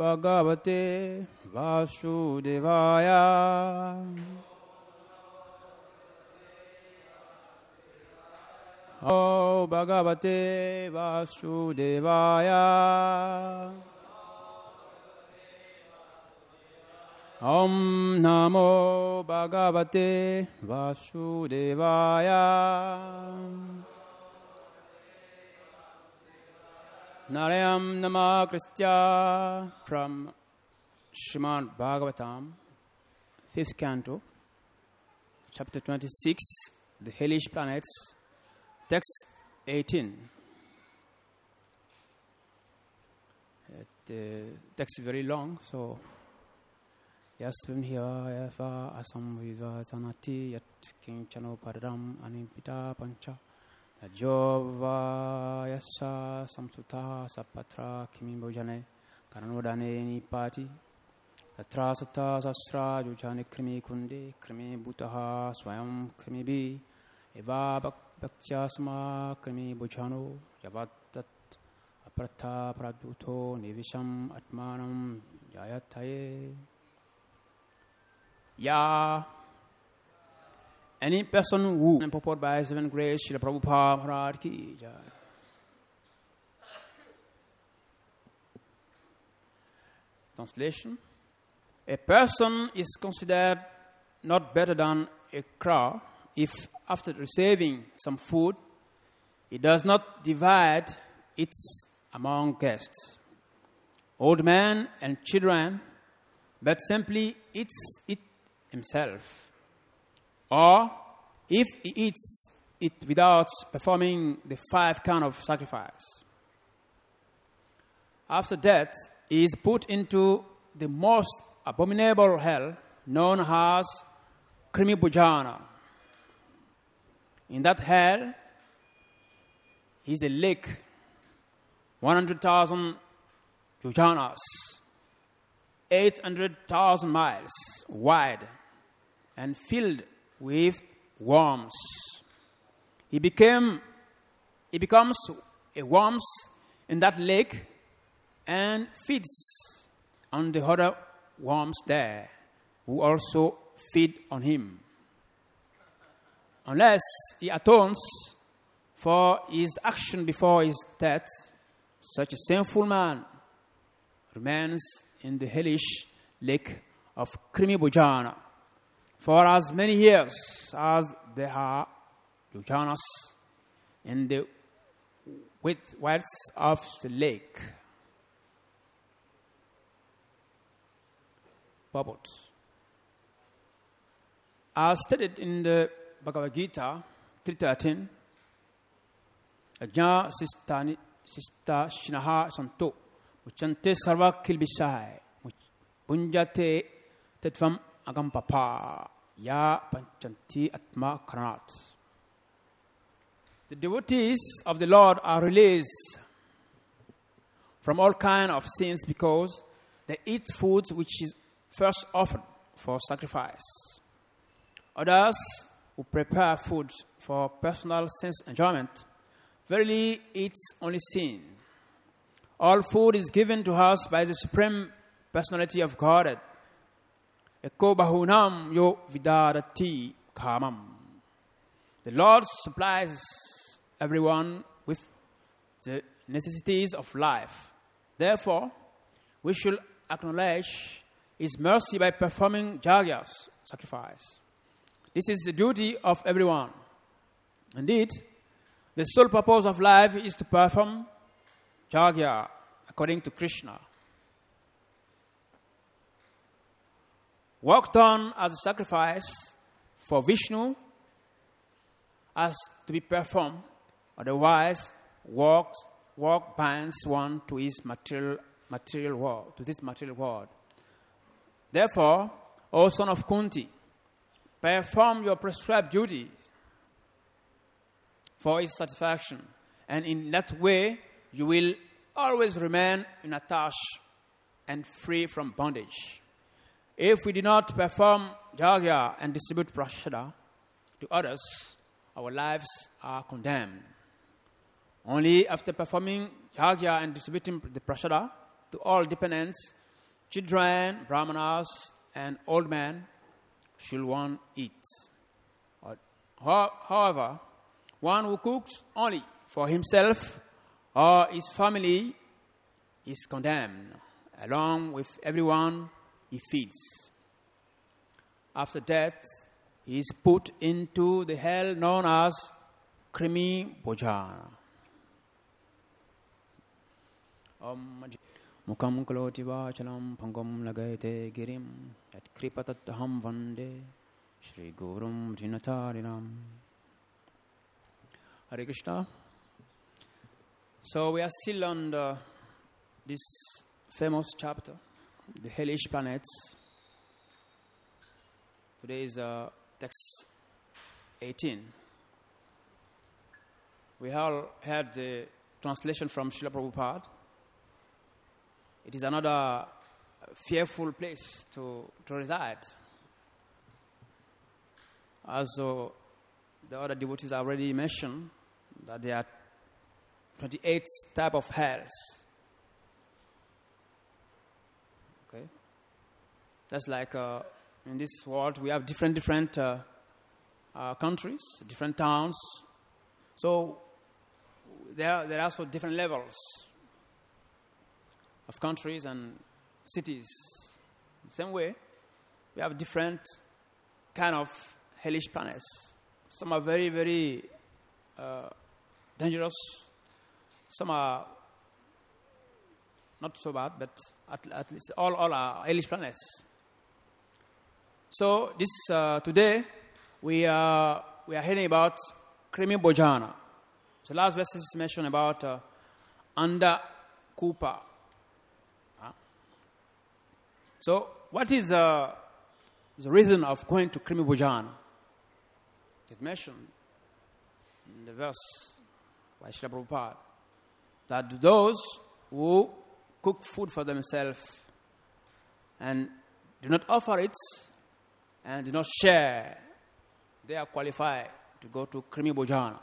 Bhagavate Vasudevaya. Namo Bhagavate Vasudevaya. Om Namo Bhagavate Vasudevaya. Narayam Namakritya from Srimad Bhagavatam, 5th canto, chapter 26, the hellish planets, text 18. The text is very long, so Yasvinhya Yafa Asamviva Sanati Yat Kinchano Paradam Animpita Pancha Jova Yasa Samsuta Sapatra Kimi Bojane Karanodane Nipati Tatra Sata Sasra Jujane Krimi Kundi Krimi Butaha Swayam Krimi Bi Eva Bhaktyasma Krimi Bojano Yavatat Aprata Praduto Nivisham Atmanam Jayataye. Ya. Any person who is purported by His Divine Grace, Srila Prabhupada Maharaj ki jai. Translation: a person is considered not better than a crow if, after receiving some food, it does not divide it among guests, old men and children, but simply eats it himself. Or if he eats it without performing the 5 kinds of sacrifice. After death, he is put into the most abominable hell known as Krimi Bhojana. In that hell is a lake 100,000 yojanas, 800,000 miles wide, and filled with worms. He becomes a worm in that lake and feeds on the other worms there, who also feed on him. Unless he atones for his action before his death, such a sinful man remains in the hellish lake of Krimi Bhojana for as many years as there are yojanas in the widths of the lake. Purport. As stated in the Bhagavad Gita 3:13, Ajna Sista Shinaha Santo Muchante Sarva Kilbishai Punjate Tetvam Agampapa Ya Panchanti Atma Karanat. The devotees of the Lord are released from all kinds of sins because they eat foods which is first offered for sacrifice. Others who prepare food for personal sense enjoyment verily eats only sin. All food is given to us by the Supreme Personality of Godhead. Eko bahunam yo vidarati kamam. The Lord supplies everyone with the necessities of life. Therefore, we should acknowledge His mercy by performing yagyas, sacrifice. This is the duty of everyone. Indeed, the sole purpose of life is to perform yagya according to Krishna. Work done as a sacrifice for Vishnu has to be performed. Otherwise, work binds one to his material world, to this material world. Therefore, O son of Kunti, perform your prescribed duty for his satisfaction, and in that way you will always remain unattached and free from bondage. If we do not perform yagya and distribute prasada to others, our lives are condemned. Only after performing yagya and distributing the prasada to all dependents children, brahmanas, and old men should one eat. However, one who cooks only for himself or his family is condemned, along with everyone he feeds. After death, he is put into the hell known as Krimi Bhojana. Mukam kaloti vachalam pangam lagayate girim yat kripatataham vande Shri Gurum Dhinatarinam. Hare Krishna. So we are still on this famous chapter, the hellish planets. Today is text 18. We all had the translation from Srila Prabhupada. It is another fearful place to reside. Also, the other devotees already mentioned that there are 28 type of hells. Okay, that's like in this world we have different countries, different towns. So there are also different levels of countries and cities. Same way, we have different kind of hellish planets. Some are very, very dangerous. Some are not so bad, but at least all are hellish planets. So this today we are hearing about Krimi Bhojana. So last verses mentioned about Anda Kupa. So what is the reason of going to Krimi Bhojana? It mentioned in the verse by Srila Prabhupada that those who cook food for themselves and do not offer it and do not share, they are qualified to go to Krimi Bhojana.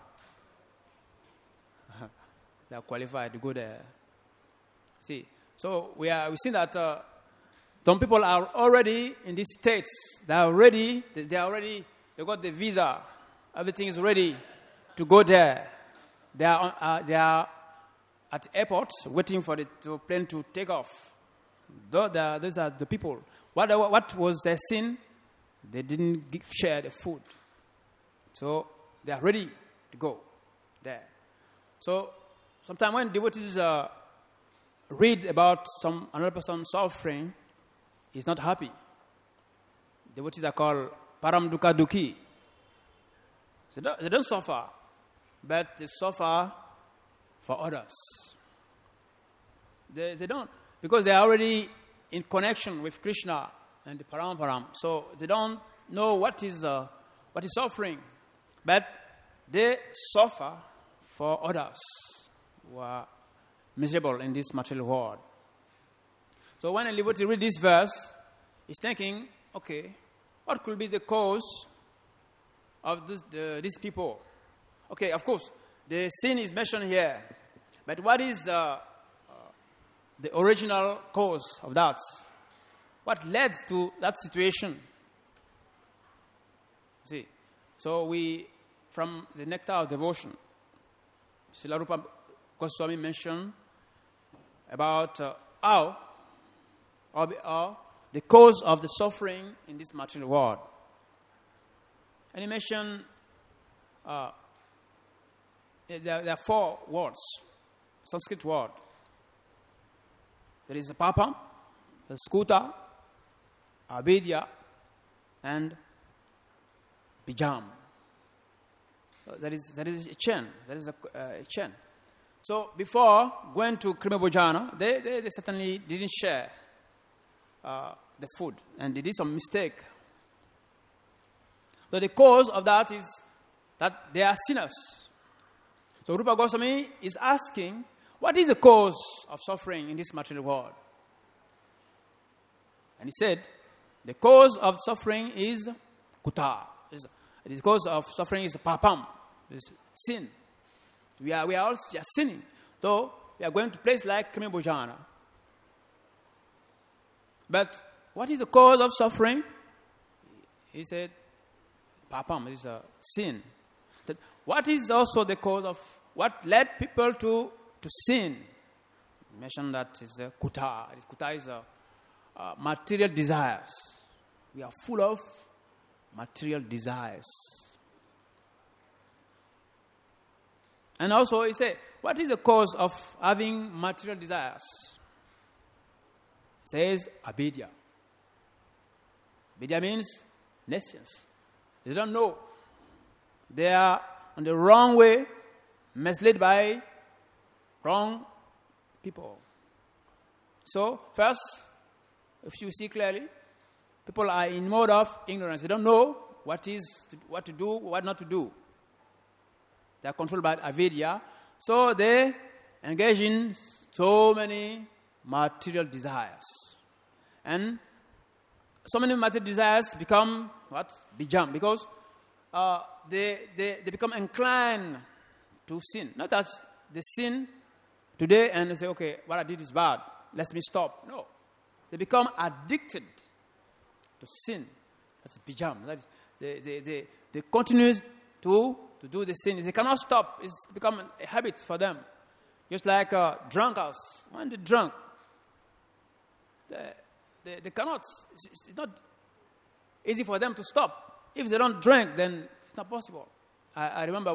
They are qualified to go there. See, so we see that some people are already in these states. They got the visa. Everything is ready to go there. They are at the airport waiting for the plane to take off. Those are the people. What was their sin? They didn't share the food. So they are ready to go there. So sometimes when devotees read about another person suffering, he's not happy. Devotees are called Param Dukkha Dukhi. So they don't suffer, but they suffer for others. They don't, because they are already in connection with Krishna and the Paramparam. So they don't know what is suffering, but they suffer for others who are miserable in this material world. So when a devotee reads this verse, he's thinking, okay, what could be the cause of these people? Okay, of course, the sin is mentioned here, but what is the original cause of that? What led to that situation? See, so from the Nectar of Devotion, Srila Rupa Goswami mentioned about how the cause of the suffering in this material world. And he mentioned there are 4 words, Sanskrit word. There is Papam, the Skuta, Avidya, and Bijam. There is a chain. There is a chain. So before going to Krimi Bhojana, they certainly didn't share the food, and they did some mistake. So the cause of that is that they are sinners. So Rupa Goswami is asking, what is the cause of suffering in this material world? And he said, the cause of suffering is kuta. The cause of suffering is papam, is sin. We are all sinning. So we are going to place like Krimi Bhojana. But what is the cause of suffering? He said, papam is a sin. That what is also the cause of what led people to sin? He mentioned that is kuta. Kuta is material desires. We are full of material desires. And also he said, what is the cause of having material desires? He says, avidya. Avidya means nations. They don't know. They are on the wrong way, misled by wrong people. So, first, if you see clearly, people are in mode of ignorance. They don't know what to do, what not to do. They are controlled by avidya. So they engage in so many material desires. And so many material desires become what? Bijam. Because they become inclined to sin. Not that they sin today and they say, okay, what I did is bad. Let me stop. No. They become addicted to sin. That's bijam. They continue to do the sin. They cannot stop. It's become a habit for them. Just like drunkards. When they're drunk, they cannot. It's not easy for them to stop. If they don't drink, then it's not possible. I remember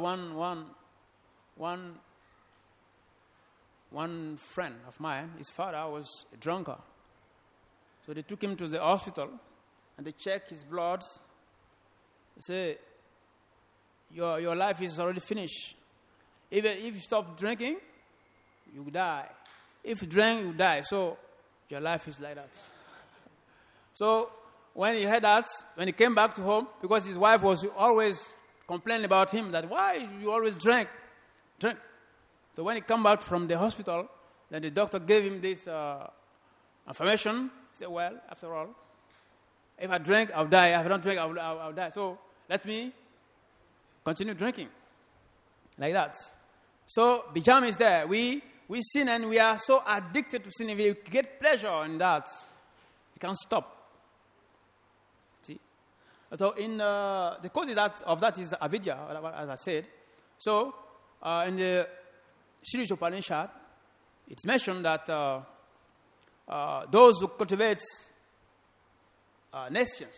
one friend of mine, his father was a drunkard. So they took him to the hospital and they checked his blood. They say, your life is already finished. Even if you stop drinking, you die. If you drink, you die. So your life is like that. So when he heard that, when he came back to home, because his wife was always complaining about him, that why you always drink. So when he came back from the hospital, then the doctor gave him this information. He said, well, after all, if I drink, I'll die. If I don't drink, I'll die. So let me continue drinking. Like that. So bijam is there. We sin and we are so addicted to sin. We get pleasure in that. We can't stop. See? So in the cause of that is avidya, as I said. So in the Sri Upanishad, it's mentioned that those who cultivate nations,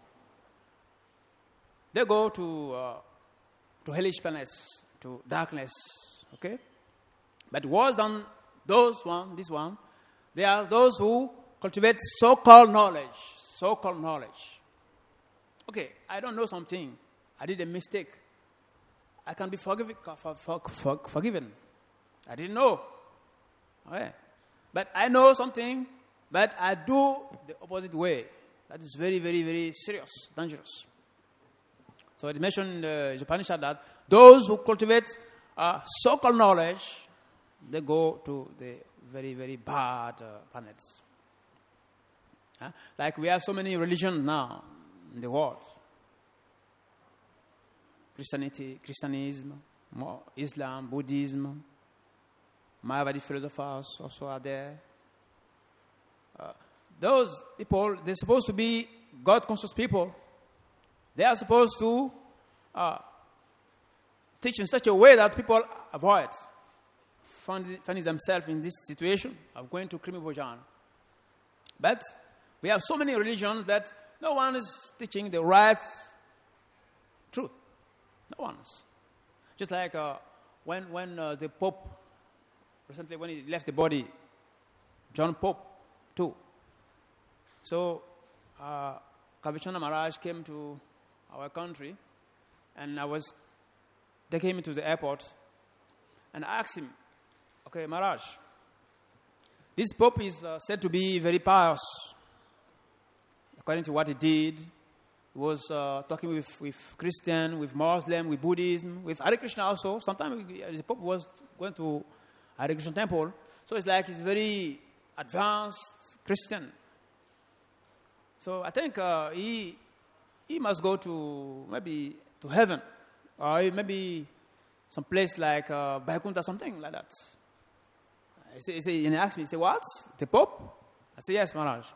they go to hellish planets, to darkness, okay? But worse than this one, they are those who cultivate so-called knowledge. Okay, I don't know something. I did a mistake. I can be forgiven. I didn't know. Okay. But I know something, but I do the opposite way. That is very, very, very serious, dangerous. So it mentioned in the Upanishad that those who cultivate so-called knowledge, they go to the very, very bad planets. Like we have so many religions now in the world. Christianism, Islam, Buddhism, Mayavadi philosophers also are there. Those people, they're supposed to be God-conscious people. They are supposed to teach in such a way that people avoid finding themselves in this situation of going to Krimi Bhojan. But we have so many religions that no one is teaching the right truth. No one is. Just like when the Pope, recently when he left the body, John Pope too. So Kavichandra Maharaj came to our country, and I was taking him to the airport, and I asked him, okay, Maharaj, this Pope is said to be very pious. According to what he did, he was talking with Christian, with Muslim, with Buddhism, with Hare Krishna also. Sometimes the Pope was going to Hare Krishna temple. So it's like he's very advanced Christian. So I think he must go to maybe to heaven, or maybe some place like Vaikuntha, something like that. And he asked me, he said, what? The Pope? I said, yes, Maharaj.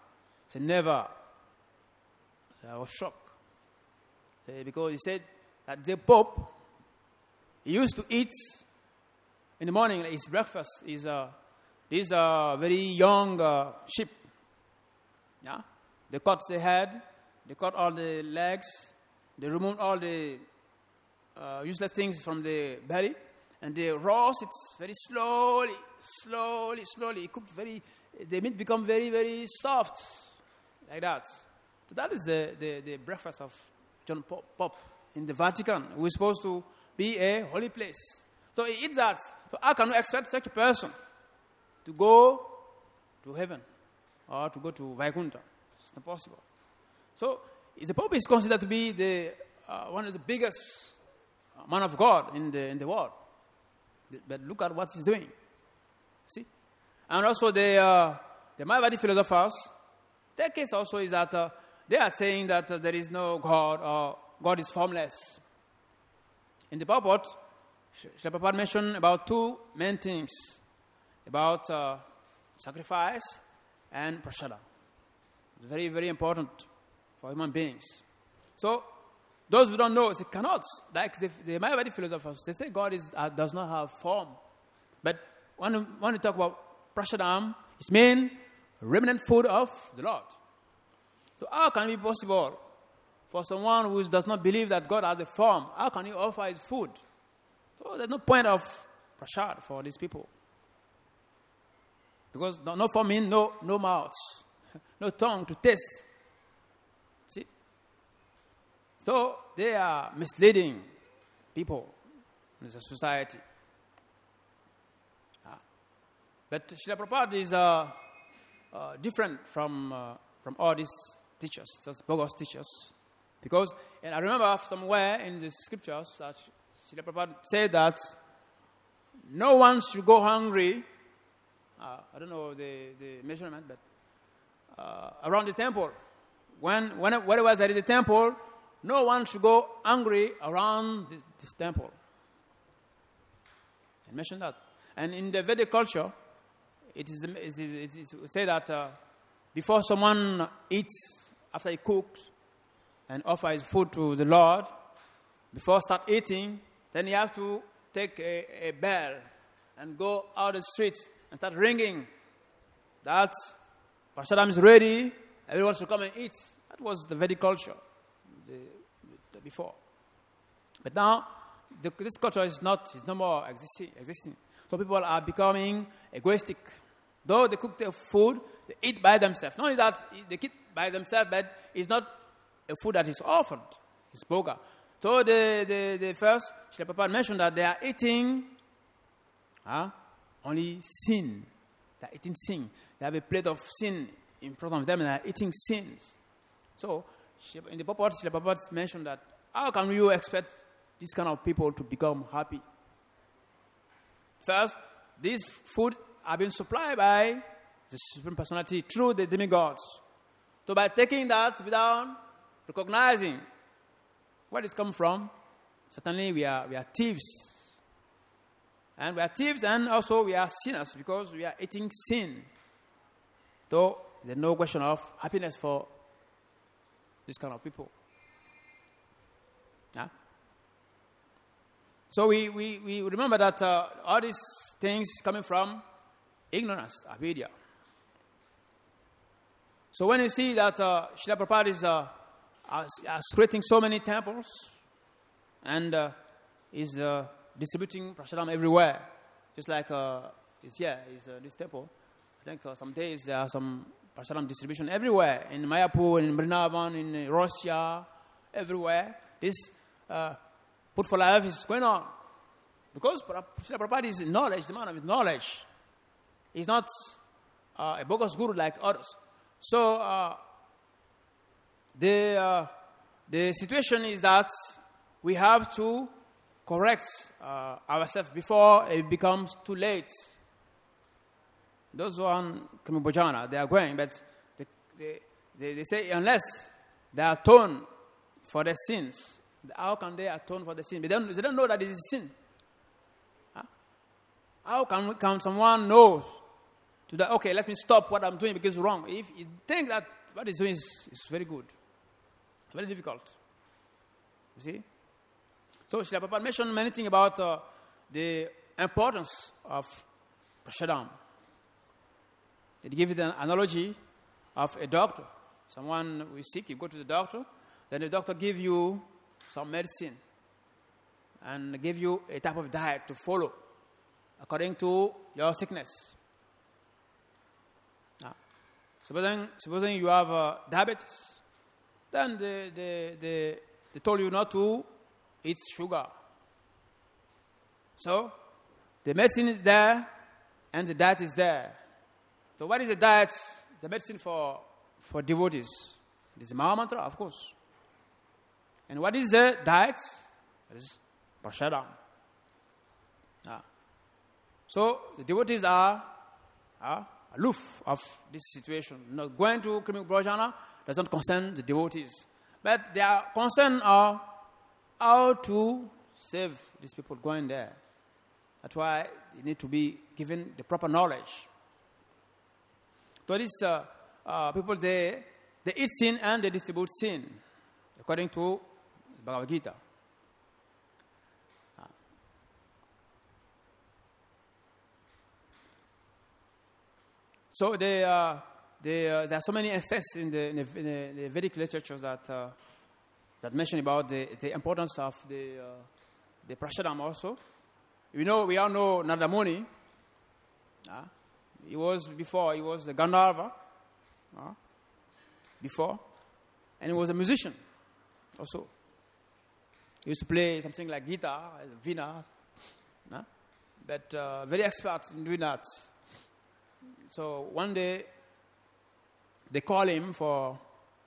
said, never. So I was shocked. Because he said that the Pope, he used to eat in the morning, his breakfast is these very young sheep. Yeah? They cut the head, they cut all the legs, they remove all the useless things from the belly, and they roast it very slowly. It cooked the meat become very, very soft, like that. So that is the breakfast of John Pope in the Vatican, who is supposed to be a holy place. So he eats that. So how can we expect such a person to go to heaven or to go to Vaikuntha? It's not possible. So the Pope is considered to be the one of the biggest man of God in the world. But look at what he's doing. See? And also the Mayavadi philosophers, their case also is that they are saying that there is no God or God is formless. In the purport, Srila Prabhupada mentioned about two main things, about sacrifice and prasada. It's very, very important for human beings. So, those who don't know, they cannot. Like the Mayavadi philosophers, they say God does not have form. But when you talk about prasadam, it means remnant food of the Lord. So how can it be possible for someone who does not believe that God has a form? How can he offer his food? So there's no point of prasad for these people. Because no form means no mouth, no tongue to taste. See? So they are misleading people in the society. But Srila Prabhupada is different from all these teachers, those bogus teachers. Because, and I remember somewhere in the scriptures that Srila Prabhupada said that no one should go hungry, I don't know the measurement, but around the temple. Wherever there is a temple, no one should go hungry around this temple. I mentioned that. And in the Vedic culture, it said that before someone eats, after he cooks, and offer his food to the Lord, before start eating, then you have to take a bell and go out the streets and start ringing. That prasadam is ready, everyone should come and eat. That was the Vedic culture before. But now, this culture is no more existing. So people are becoming egoistic. Though they cook their food, they eat by themselves. Not only that, they eat by themselves, but it's not a food that is offered. It's boga. So the first, Srila Prabhupada mentioned that they are eating only sin. They are eating sin. They have a plate of sin in front of them and they are eating sins. So in the purport, Srila Prabhupada mentioned that how can you expect this kind of people to become happy? First, these food are being supplied by the Supreme Personality through the demigods. So by taking that without recognizing where it's come from, certainly we are thieves. And we are thieves and also we are sinners because we are eating sin. So there's no question of happiness for this kind of people. Yeah? So we remember that all these things coming from ignorance, avidya. So when you see that Srila Prabhupada is creating so many temples and is distributing prasadam everywhere, just like this temple. I think some days there are some prasadam distribution everywhere, in Mayapur, in Vrindavan, in Russia, everywhere. This Food for Life is going on. Because Srila Prabhupada is knowledge, the man of knowledge. He's not a bogus guru like others. So the situation is that we have to correct ourselves before it becomes too late. Those who are on Kamibojana, they are going, but they say unless they atone for their sins, how can they atone for the sin? They don't know that it is sin. Huh? How can someone know to that? Okay, let me stop what I'm doing because it's wrong. If you think that what he's doing is very good. Very difficult. You see? So Srila Prabhupada mentioned many things about the importance of Prashadam. He gave it an analogy of a doctor. Someone who is sick, you go to the doctor, then the doctor gives you some medicine and give you a type of diet to follow according to your sickness. Now, supposing you have diabetes, then they told you not to eat sugar. So the medicine is there and the diet is there. So what is the diet? The medicine for devotees. It is Maha Mantra, of course. And what is the diet? It is Prashadam. So the devotees are aloof of this situation. Not going to Krimik Brajana doesn't concern the devotees. But their concern are how to save these people going there. That's why you need to be given the proper knowledge. So these people, they eat sin and they distribute sin, according to Bhagavad Gita. So there are so many instances in the Vedic literature that mention about the importance of the Prashadam also. We all know Narada Muni. He was the Gandharva before, and he was a musician also. He used to play something like guitar, veena, but very expert in doing that. So one day they call him for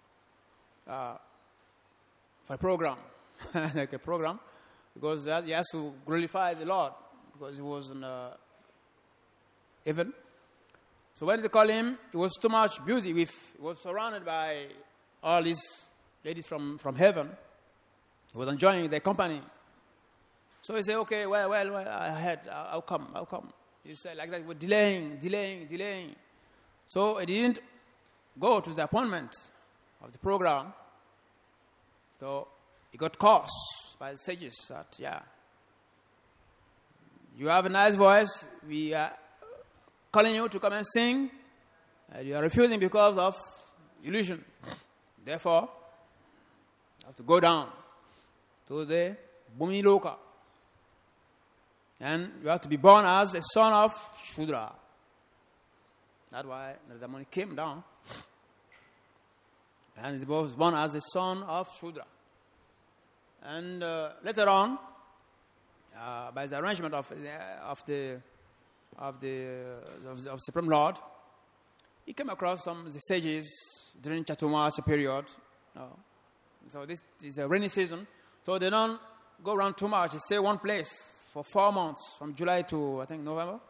a program, like a program, because he has to glorify the Lord because he was in heaven. So when they call him, he was too much busy he was surrounded by all these ladies from heaven. He was enjoying their company. So he said, okay, well, I'll come. He said like that, he was delaying. So he didn't go to the appointment of the program. So he got cursed by the sages that, you have a nice voice. We are calling you to come and sing. You are refusing because of illusion. Therefore, you have to go down to the Bhumi Loka. And you have to be born as a son of Shudra. That's why Narada Muni came down. And he was born as a son of Shudra. And later on, by the arrangement of Supreme Lord, he came across some of the sages during Chaturmasya period. So this is a rainy season. So they don't go around too much. They stay one place for 4 months, from July to, I think, November.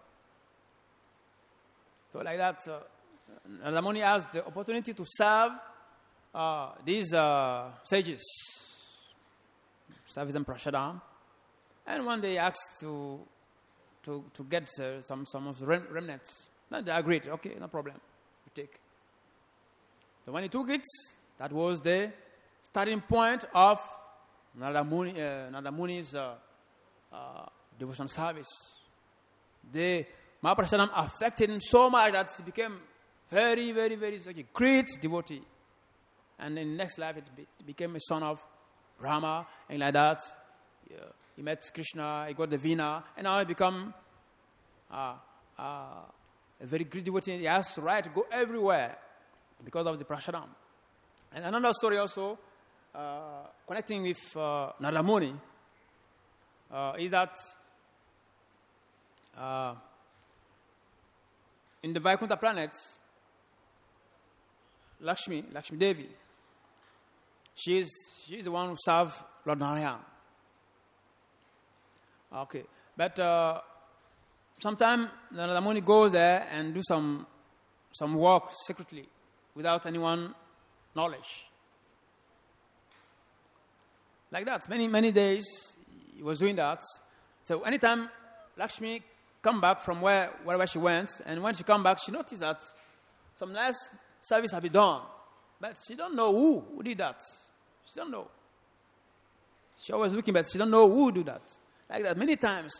So like that, Narada Muni has the opportunity to serve these sages, serve them Prashadam. And one day he asked to get some of the remnants. Then they agreed, okay, no problem, we take. So when he took it, that was the starting point of Narada Muni's devotion service. The Mahaprashadam affected him so much that he became very, very, very such a great devotee. And in the next life, it became a son of Brahma, and like that, he met Krishna, he got the Veena, and now he become a very great devotee. He has the right to go everywhere because of the Prashadam. And another story also, connecting with Narada Muni, is that in the Vaikuntha planet, Lakshmi Devi, she is the one who serves Lord Narayana. Okay, but sometimes Narada Muni goes there and do some work secretly without anyone knowledge. Like that, many days he was doing that. So anytime Lakshmi come back from wherever she went, and when she come back, she noticed that some nice service had been done But she don't know who did that. She don't know. She always looking, but she don't know who do that. Like that, many times.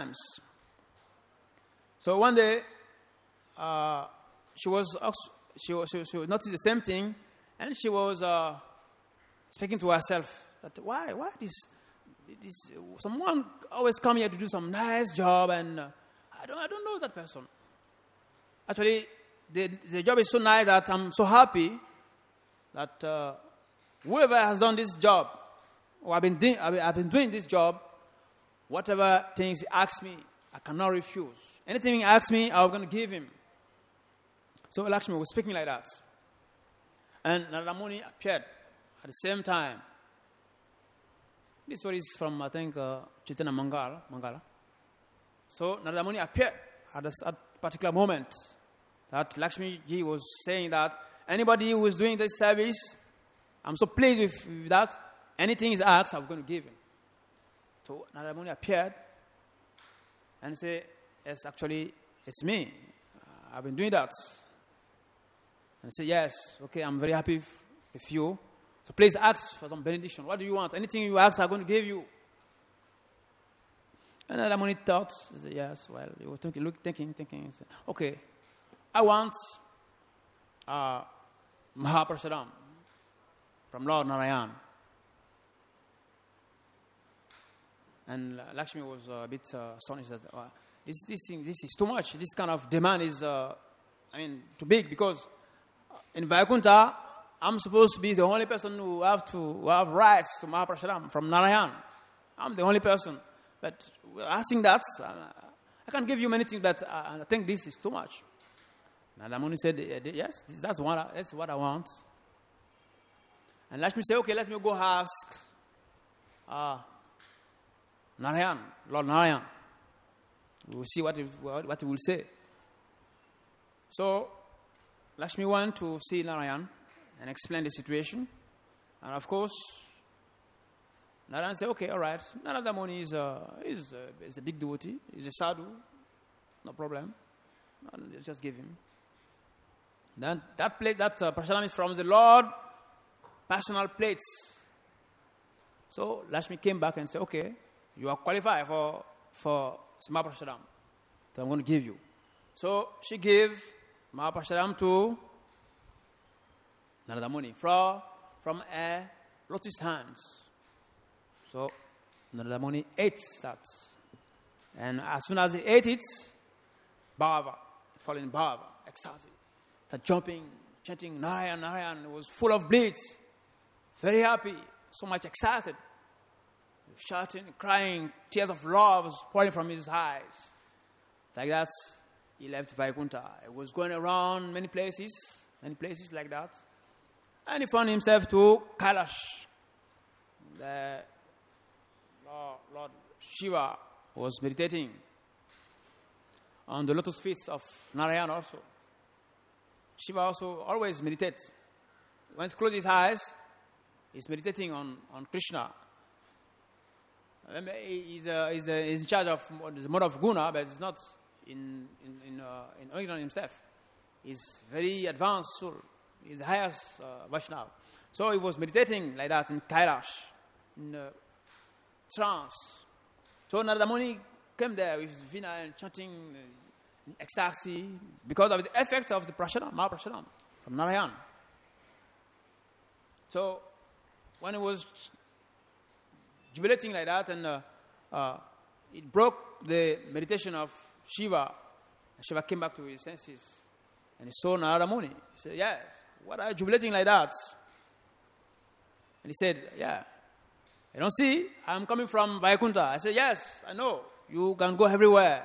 So one day, she noticed the same thing, and she was speaking to herself that why this someone always come here to do some nice job, and I don't know that person. Actually, the job is so nice that I'm so happy that whoever has done this job, or I've been doing this job, whatever things he asks me, I cannot refuse. Anything he asks me, I'm going to give him. So Lakshmi was speaking like that. And Narada Muni appeared at the same time. This story is from, I think, Chaitanya Mangala. So Narada Muni appeared at a particular moment that Lakshmi ji was saying that anybody who is doing this service, I'm so pleased with that. Anything is asked, I'm going to give him. So Narada Muni appeared and said, yes, actually, it's me. I've been doing that. And said, yes, okay, I'm very happy with you. So please ask for some benediction. What do you want? Anything you ask, I'm going to give you. And Narada Muni thought, he said, yes, well, you were thinking. He said, okay, I want Mahaprasadam from Lord Narayan. And Lakshmi was a bit astonished that this is too much. This kind of demand is, too big, because in Vaikuntha, I'm supposed to be the only person who have rights to Mahaprasadam from Narayan. I'm the only person. But asking that, I can give you many things, but I think this is too much. Narada Muni said, yes, that's what I want. And Lakshmi said, okay, let me go ask Narayan, Lord Narayan. We'll see what he will say. So Lakshmi went to see Narayan and explain the situation. And of course, Narayan said, okay, all right. Narada Muni is a big devotee. He's a sadhu. No problem. Just give him. Then that plate, that prasadam is from the Lord, personal plates. So Lakshmi came back and said, okay, you are qualified for Mahaprasadam. So I'm going to give you. So she gave Mahaprasadam to Narada Muni from a lotus hands. So Narada Muni ate that. And as soon as he ate it, Bhava, falling in Bhava, ecstasy. Started jumping, chanting Narayan, Narayan. It was full of bliss. Very happy, so much excited. Shouting, crying, tears of love was pouring from his eyes. Like that, he left Vaikuntha. He was going around many places like that. And he found himself to Kailash. The Lord Shiva was meditating on the lotus feet of Narayan also. Shiva also always meditates. When he closes his eyes, he's meditating on Krishna. He's in charge of the mode of guna, but he's not in Origin himself. He's very advanced soul. He's the highest Vaishnava. So he was meditating like that in Kailash, in trance. So Narada Muni came there with Veena and chanting ecstasy because of the effect of the prasadam, Mahaprasadam from Narayan. So when he was jubilating like that, and it broke the meditation of Shiva. Shiva came back to his senses, and he saw Narada Muni. He said, yes, what are you jubilating like that? And he said, yeah, you don't see, I'm coming from Vaikuntha. I said, yes, I know, you can go everywhere.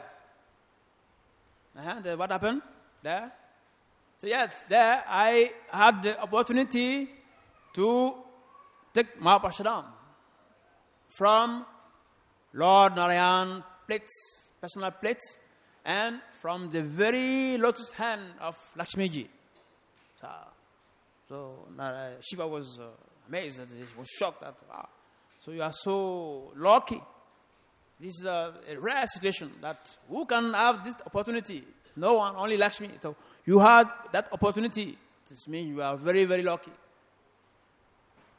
What happened there? So yes, there I had the opportunity to take Mahaprasadam from Lord Narayan plates, personal plates, and from the very lotus hand of Lakshmiji. So Shiva was amazed, he was shocked that, so you are so lucky. This is a rare situation that who can have this opportunity? No one, only Lakshmi. So you had that opportunity. This means you are very, very lucky.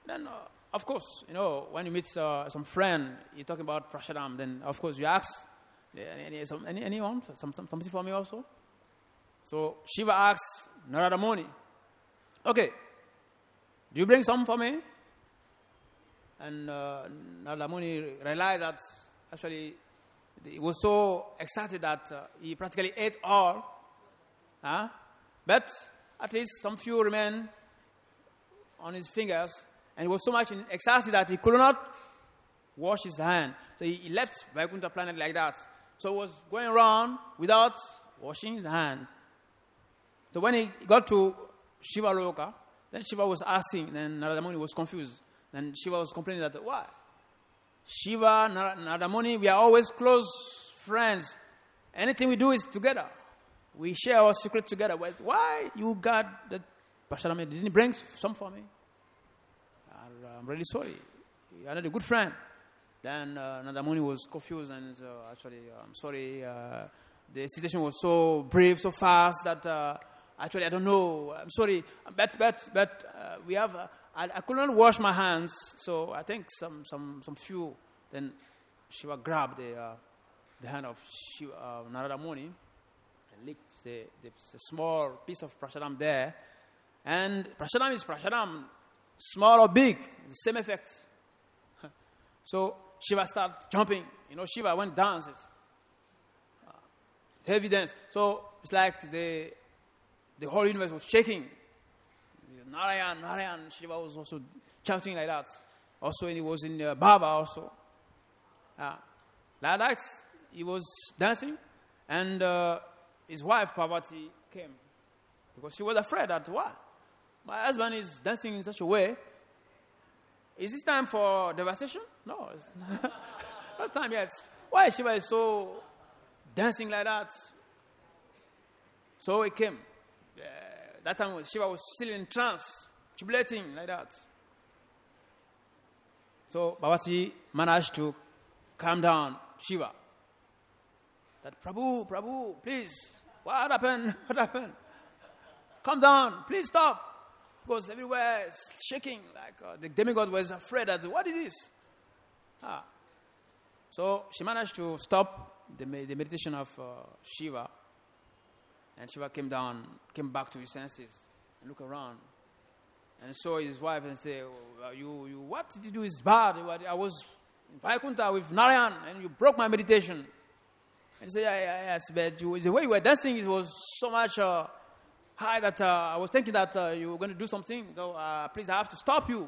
Then, of course, when you meet some friend, you're talking about Prashadam, then, of course, you ask, anyone? Something for me also? So, Shiva asks Narada Muni, okay, do you bring some for me? And Narada Muni realized that actually he was so excited that he practically ate all. But at least some few remained on his fingers. And he was so much excited that he could not wash his hand. So he left Vaikuntha planet like that. So he was going around without washing his hand. So when he got to Shiva Loka, then Shiva was asking, then Narada Muni was confused. Then Shiva was complaining that, why? Shiva, Narada Muni, we are always close friends. Anything we do is together. We share our secret together. Why you got that Prashadam? Didn't bring some for me? I'm really sorry. You're not a good friend. Then Narada Muni was confused and actually, I'm sorry. The situation was so brief, so fast that actually I don't know. I'm sorry. But we have. I could not wash my hands, so I think some few. Then Shiva grabbed the hand of Narada Muni and licked the small piece of Prashadam there. And Prashadam is Prashadam, small or big, the same effect. So Shiva started jumping. Shiva went dances, heavy dance. So it's like the whole universe was shaking. Narayan, Shiva was also shouting like that. Also, he was in Bhava also. Like that, he was dancing, and his wife Parvati came because she was afraid that, what? My husband is dancing in such a way. Is this time for devastation? No, it's not time yet. Why Shiva is so dancing like that? So he came. That time Shiva was still in trance, jubilating like that. So Parvati managed to calm down Shiva. That Prabhu, please, what happened? What happened? Calm down, please stop. Because everywhere is shaking, like the demigod was afraid that, what is this? So she managed to stop the meditation of Shiva. And Shiva came back to his senses, and looked around, and saw his wife and said, you what did you do is bad. I was in Vaikuntha with Narayan, and you broke my meditation. And he said, yes, but the way you were dancing, it was so much high that I was thinking that you were going to do something. So please, I have to stop you.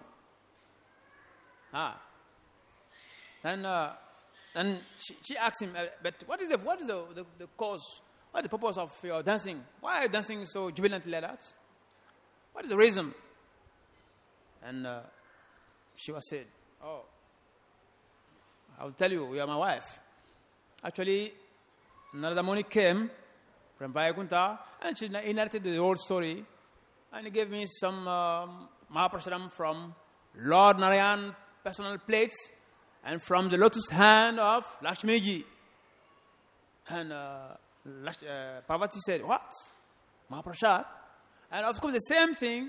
Then she asked him, but what is the cause? What is the purpose of your dancing? Why are you dancing so jubilantly like that? What is the reason? And Shiva said, I will tell you, you are my wife. Actually, Narada Muni came from Vaikuntha, and she inherited the whole story, and he gave me some Mahaprashadam from Lord Narayan personal plates, and from the lotus hand of Lakshmiji. And Parvati said, what? Mahaprasad? And of course the same thing,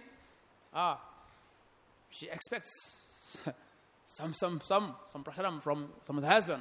she expects some prasadam from the husband.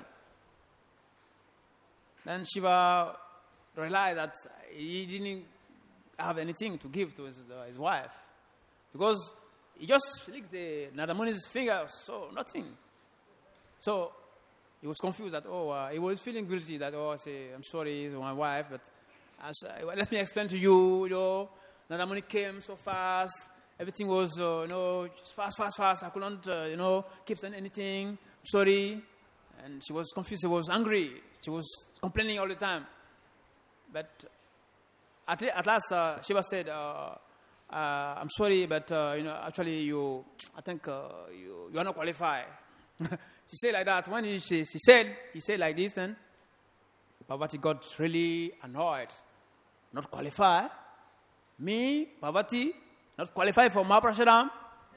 Then Shiva realized that he didn't have anything to give to his wife. Because he just licked the Narada Muni's fingers, so nothing. So he was confused that, he was feeling guilty that, I'm sorry, it's my wife, but let me explain to you, Narada Muni came so fast, everything was, just fast, I couldn't, keep saying anything, sorry. And she was confused, she was angry, she was complaining all the time. But at last, Shiva said, I'm sorry, but, actually I think you are not qualified. She said like that. When he said like this, then Parvati got really annoyed. Not qualified? Me, Parvati, not qualified for Mahaprashadam?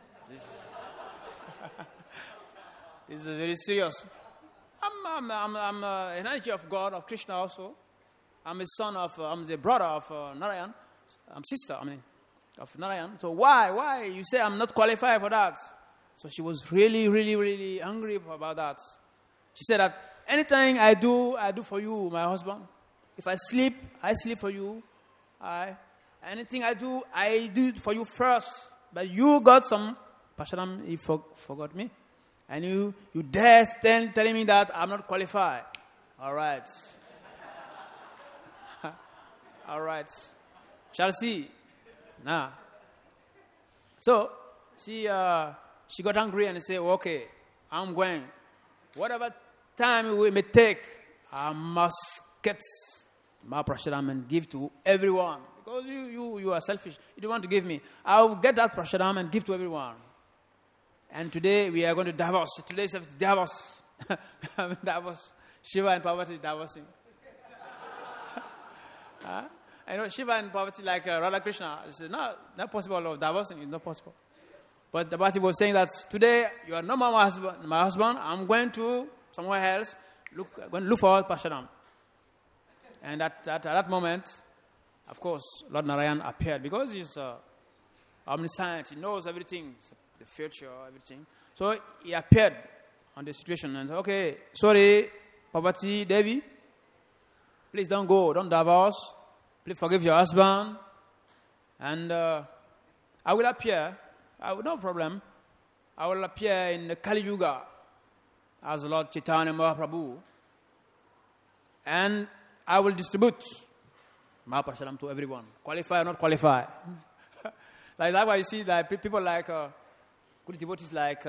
This is very serious. I'm an energy of God, of Krishna also. I'm the brother of Narayan. I'm sister, of Narayan. So why you say I'm not qualified for that? So she was really, really, really angry about that. She said that anything I do for you, my husband. If I sleep for you. Anything I do it for you first. But you got some, Pastor Adam, he forgot me. And you dare stand telling me that I'm not qualified. All right. All right. Shall see. Nah. So, she got angry and said, okay, I'm going. Whatever time we may take, I must get my prashadam and give to everyone. Because you are selfish. You don't want to give me. I'll get that prashadam and give to everyone. And today we are going to divorce. Today's divorce. Divorce. Shiva and Parvati divorcing. I know Shiva and Parvati like Radha Krishna. It's not possible of divorcing. It's not possible. But the Parvati was saying that today you are no more my husband. I'm going to somewhere else. Going to look for Prashadam. And at that moment, of course, Lord Narayan appeared because he's omniscient. He knows everything, the future, everything. So he appeared on the situation and said, okay, sorry, Parvati Devi, please don't go, don't divorce. Please forgive your husband. And I will appear, no problem. I will appear in the Kali Yuga as Lord Chaitanya Mahaprabhu. And I will distribute Mahaprashadam to everyone, qualify or not qualify. Like that, why you see that people like good devotees like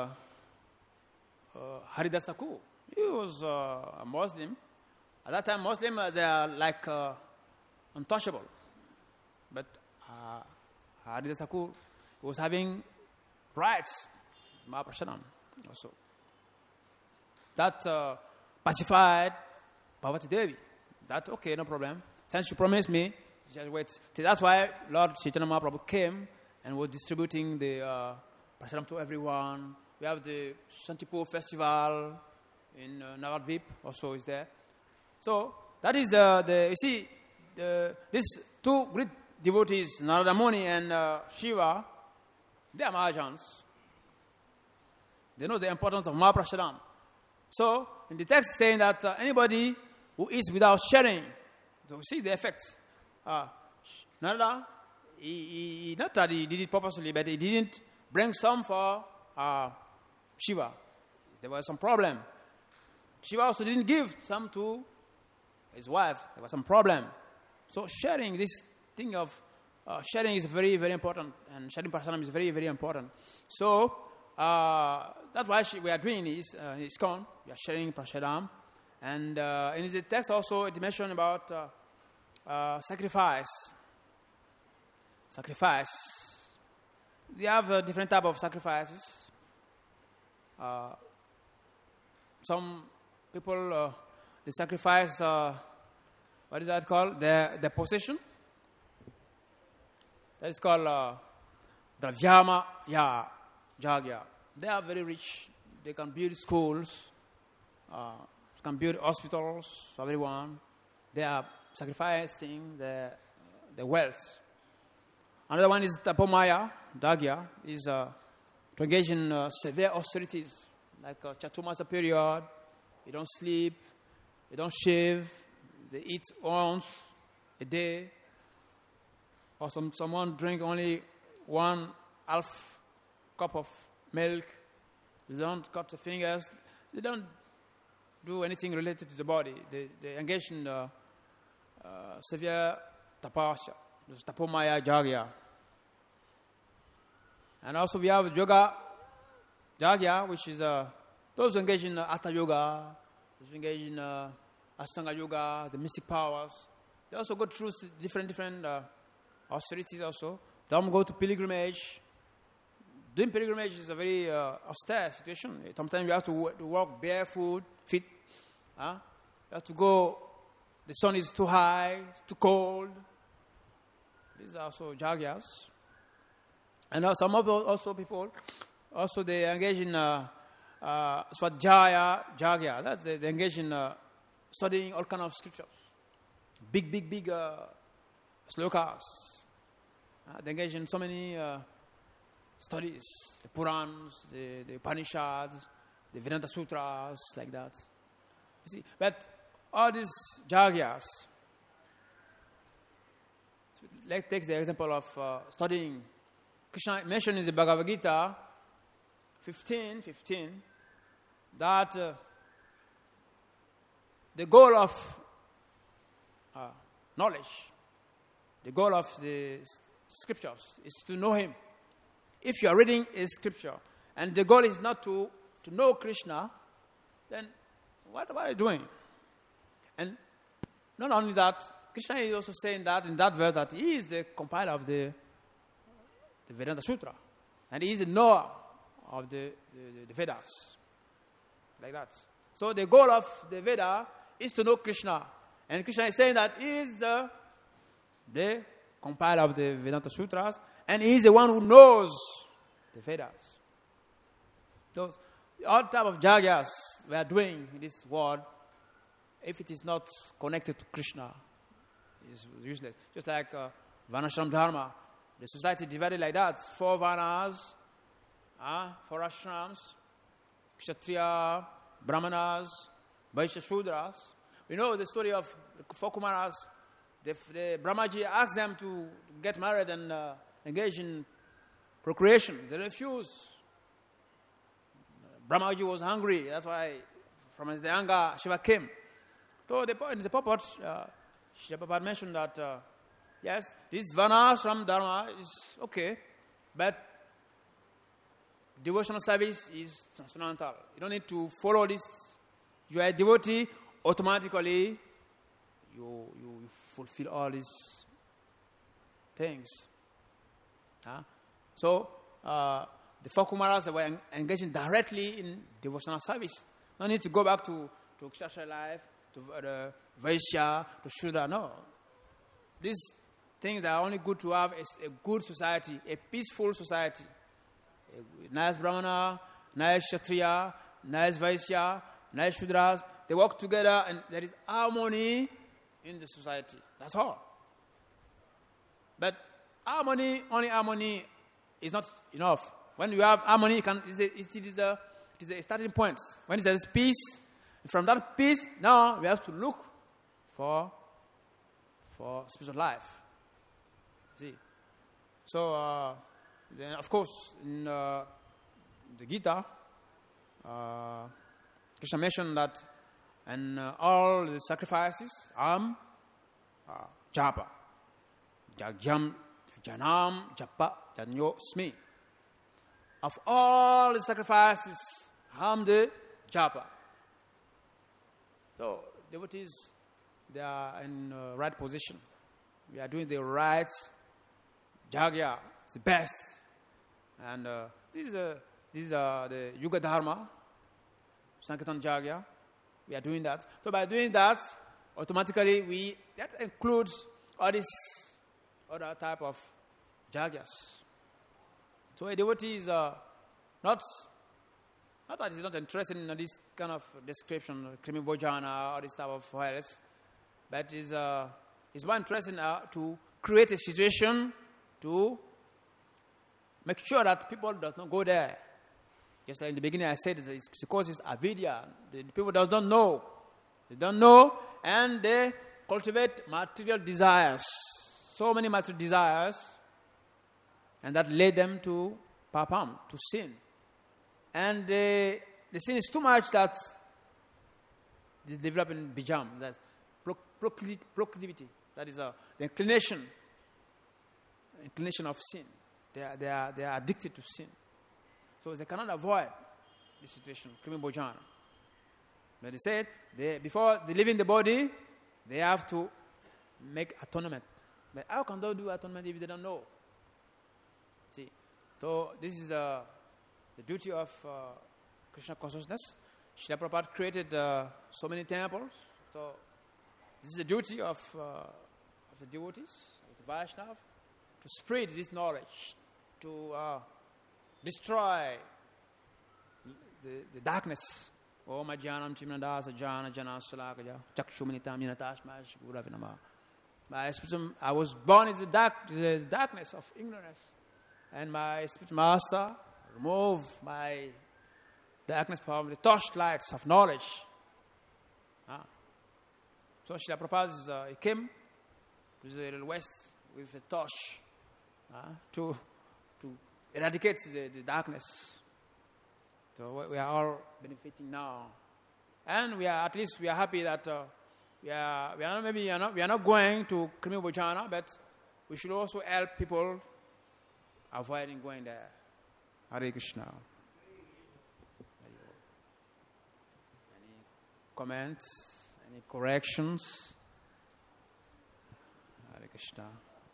Haridas Thakur. He was a Muslim. At that time, Muslims they are like untouchable. But Haridas Thakur was having rights, Mahaprashadam also. That pacified Parvati Devi. That, okay, no problem. Since you promised me, just wait. That's why Lord Chaitanya Mahaprabhu came and was distributing the Prashadam to everyone. We have the Shantipur festival in Navadvip also is there. So, that is you see, these two great devotees, Narada Muni and Shiva, they are Mahajans. They know the importance of Mahaprashadam. So, in the text saying that anybody who eats without sharing, so see the effects. Narada, he not that he did it purposely, but he didn't bring some for Shiva. There was some problem. Shiva also didn't give some to his wife. There was some problem. So sharing, this thing of sharing is very, very important. And sharing prasadam is very, very important. So that's why we are doing this in ISKCON. We are sharing prasadam. And in the text also it mentioned about sacrifice. Sacrifice. They have different type of sacrifices. Some people they sacrifice. What is that called? Their possession. That is called Dravyama Jagya. They are very rich. They can build schools. Can build hospitals for everyone. They are sacrificing their wealth. Another one is Tapomaya, Dagya, is to engage in severe austerities, like Chaturmasa period. You don't sleep, you don't shave, they eat once a day. Or someone drink only 1/2 cup of milk. They don't cut the fingers. They don't do anything related to the body. They engage in severe tapasya, tapomaya jagya. And also we have yoga jagya, which is those who engage in Hatha yoga, those who engage in Ashtanga yoga, the mystic powers. They also go through different austerities also. Some go to pilgrimage. Doing pilgrimage is a very austere situation. Sometimes you have to walk barefoot, feet. You have to go, the sun is too high, it's too cold. These are also jagyas. And some of also people, also they engage in Svadhyaya Jagya. That's they engage in studying all kinds of scriptures. Big slokas. They engage in so many studies, the Purans, the Upanishads, the Vedanta Sutras, like that. You see, but all these Jagyas, let's take the example of studying. Krishna mentioned in the Bhagavad Gita 15, that the goal of knowledge, the goal of the scriptures is to know Him. If you are reading a scripture and the goal is not to know Krishna, then what are you doing? And not only that, Krishna is also saying that in that verse that He is the compiler of the Vedanta Sutra, and He is the knower of the Vedas, like that. So the goal of the Veda is to know Krishna, and Krishna is saying that He is the compiler of the Vedanta Sutras, and He is the one who knows the Vedas. So all type of Jagyas we are doing in this world, if it is not connected to Krishna, is useless. Just like Varnashram Dharma, the society divided like that: 4 Varnas, 4 ashrams, Kshatriya, Brahmanas, Vaishya, Shudras. We know the story of the 4 Kumaras. The Brahmaji asked them to get married and engage in procreation. They refused. Brahmaji was hungry. That's why from the anger Shiva came. So in the purport, Shiva Prabhupada mentioned that yes, this Varnashram Dharma is okay, but devotional service is transcendental. You don't need to follow this. You are a devotee, automatically you fulfill all these things. So the 4 Kumaras were engaging directly in devotional service. No need to go back to Kshatriya life, to the Vaishya, to Shudra. No. These things are only good to have a good society, a peaceful society. A nice Brahmana, nice Kshatriya, nice Vaishya, nice Shudras. They work together and there is harmony in the society. That's all. But only harmony is not enough. When you have harmony, it is a starting point. When there is peace, from that peace, now we have to look for spiritual life. See? So, then of course, in the Gita, Krishna mentioned that, and all the sacrifices, japa, jagyam, janam, japa, janyo, smi. Of all the sacrifices, the japa. So, devotees, they are in right position. We are doing the right jagya, it's the best. And these are the Yuga Dharma, Sankirtan Jagya. We are doing that. So by doing that, automatically that includes all this other type of Jagyas. So a devotee is not that he's not interested in this kind of description, Krimi Bhojana, or this type of hells, but is more interested to create a situation to make sure that people does not go there. Just like in the beginning I said, it's because it's avidya. The people does not know. They don't know, and they cultivate material desires. So many material desires, and that led them to papam, to sin. And the sin is too much that they develop in bijam, that's proclivity. That is the inclination of sin. They are addicted to sin. So they cannot avoid this situation, Krimi Bhojana. But they said, before they leave in the body, they have to make atonement. But how can they do atonement if they don't know? See, so this is the duty of Krishna consciousness. Srila Prabhupada created so many temples. So this is the duty of the devotees, of the Vaishnava, to spread this knowledge, to destroy the darkness. Om Ajnanam Chimnadasa Jana Jana Salakaya Chakshumanitam Yanatashmash Guravinama. I was born in the darkness of ignorance. and my spiritual master remove my darkness from the torchlights of knowledge. So Srila Prabhupada he came to the West with a torch to eradicate the darkness. So we are all benefiting now, and we are happy that we are not going to Krimi Bojana, but we should also help people avoiding going there. Hare Krishna. Any comments? Any corrections? Hare Krishna.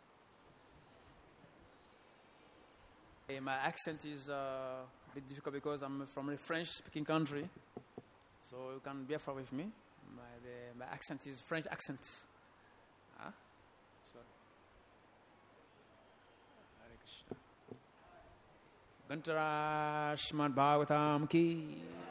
My accent is a bit difficult because I'm from a French-speaking country, so you can bear with me. My accent is French accent. Sorry. Hare Krishna. Gantara Shrimad Bhagavatam ki